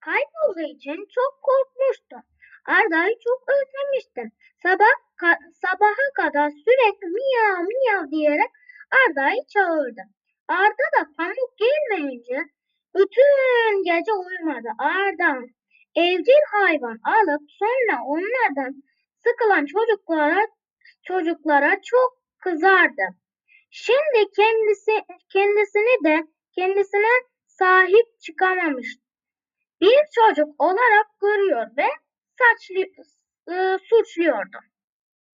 Kaybolduğu için çok korkmuştu. Arda'yı çok özlemişti. Sabaha kadar sürekli miyav miyav diyerek Arda'yı çağırdı. Arda da Pamuk gelmeyince bütün gece uyumadı. Arda evcil hayvan alıp sonra onlardan sıkılan çocuklara çok kızardı. Şimdi kendisine sahip çıkamamış bir çocuk olarak görüyor ve suçluyordu.